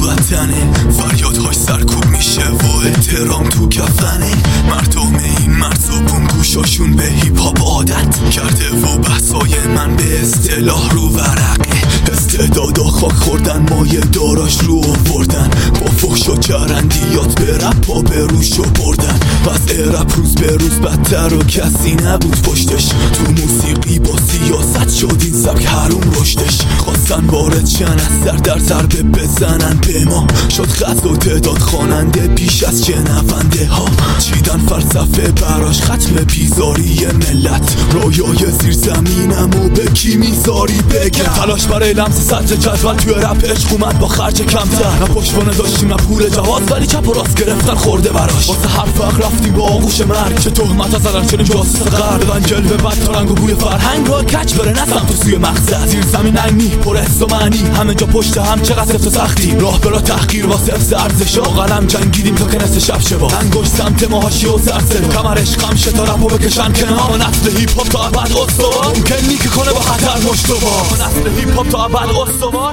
وطنه، فریادهاش سرکوب میشه و احترام تو کفنه. مردم این مرزبون گوشاشون به هیپ هاپ عادت کرده و بحثای من به اصطلاح رو ورقه. استعدادا خاک خوردن، مایه داراش رو آوردن، با فحش و چرندیات به رپا به روشو بردن. وضع رپ روز به روز بدتر و کسی نبود پشتش. تو موسیقی با سیاست شد این سبک حروم رشدش. خواستن وارد شن از سر در ضربه بزنن به ما، شد خط و تعداد خواننده بیش از شنونده ها. چیدن فلسفه براش ختم بیزاری ملت. رویای زیر زمینم و به کی میذاری بگم. تلاش برای لمس سطر جدول توی رپ عشق اومد با خرج کمتر. نه پشتوانه داشتیم نه پول جواز، ولی چپ و راست گرفتن خورده براش. واسه حرف حق رفتیم با آغوش مرگ، چه تهمت از زدن شدیم جاسوس غرب. بدن جلوه بد تا رنگ و بوی فرهنگ را کچ بره نسم تو سوی مقصد. زیر زمین ننگی پر حس و معنی، همه جا پشت هم چقدر سفت و سختی. راه برا تحقیر واسه حفظ ارزشا، با قلم جنگیدیم تا که نصف شب شه. با انگشت سمت ماهاشی و سرسه، کمرش خم شه تا رپو بکشن کنار. نسل هیپ هاپ تا ابد استوار، ممکن نی که کنه با خطر مشتبار. نسل هیپ هاپ تا ابد استوار،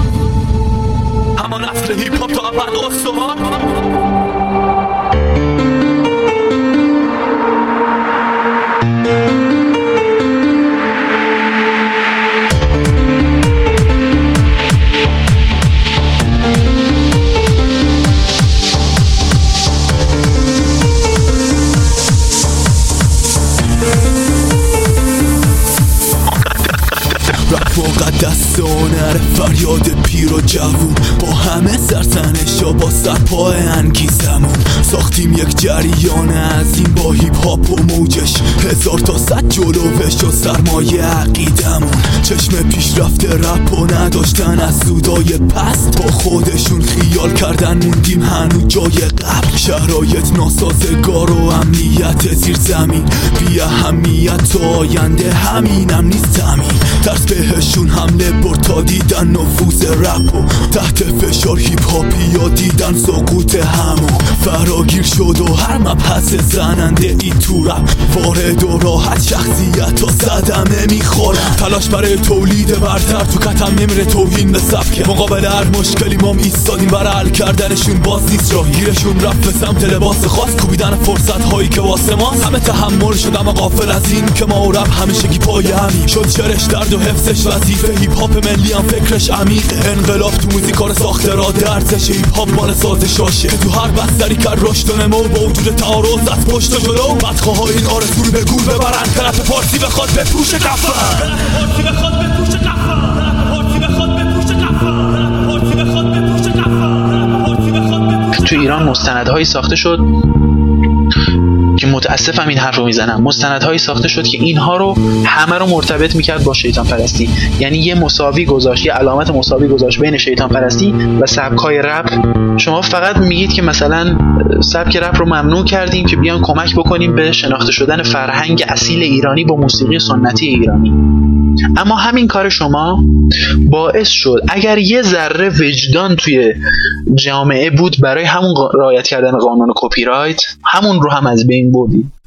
همان نسل هیپ هاپ تا ابد استوار. رپ مقدس هنر، فریاد پیر و جوون، با همه سرزنش و با سرپای انگیزمون ساختیم یک جریان عظیم با هیپ هاپ و موجش. 1000 تا 100 جلوش و سرمایه عقیدمون. چشم پیشرفت رپ و نداشتن از سودای پست، با خودشون خیال کردن موندیم هنوز جای قبل. شرایط ناسازگار و امنیت زیر زمین، بی اهمیت تا آینده همینم نیست تامین. ترس بهشون حمله برد تا دیدن نفوذ رپ و تحت فشار هیپ هاپی یا دیدن سقوط همو. فراگیر شد و هر مبحث زننده ای تو رپ وارد و راحت شخصیت و صدمه میخورن. تلاش برای تولید برتر تو کتم نمیره، توهین به سبکه. مقابل هر مشکلی مام ایستادیم برای حل کردنشون، باز نیست راه گیرشون رفت به سمت لباس خاص، کوبیدن فرصت هایی که واسه ماست. همه تحمل شدم و غافل از این که ما و رپ همیشگی پای همین شد. شعرش درد و حفظش وظیفه، هیپ هاپ ملی هم فکرش عمیقه. انقلاب تو موزیکار ساخته را درسش، هیپ هاپ مال ساز شاشه که تو هر بستری کرد رشد و نمو. با وجود تعارض از پشت و جلو، بدخواه این آرزو رو به گول ببرن که رپ پارسی بخواد بپوشه کفن. پارسی بخواد بپوشه کفن، پارسی بخواد بپوشه کفن، پارسی بخواد بپوشه کفن، پارسی بخواد بپوشه. تو ایران مستندهایی ساخته شد که متاسفم این حرف رو میزنم، مستندهایی ساخته شد که اینها رو همه رو مرتبط میکرد با شیطان پرستی. یعنی یه مساوی گذاشت، یه علامت مساوی گذاشت بین شیطان پرستی و سبکای رپ. شما فقط میگید که مثلا سبک رپ رو ممنوع کردیم که بیان کمک بکنیم به شناخته شدن فرهنگ اصیل ایرانی با موسیقی سنتی ایرانی. اما همین کار شما باعث شد اگر یه ذره وجدان توی جامعه بود برای همون رعایت کردن قانون کپی رایت، همون رو هم از بین بردید.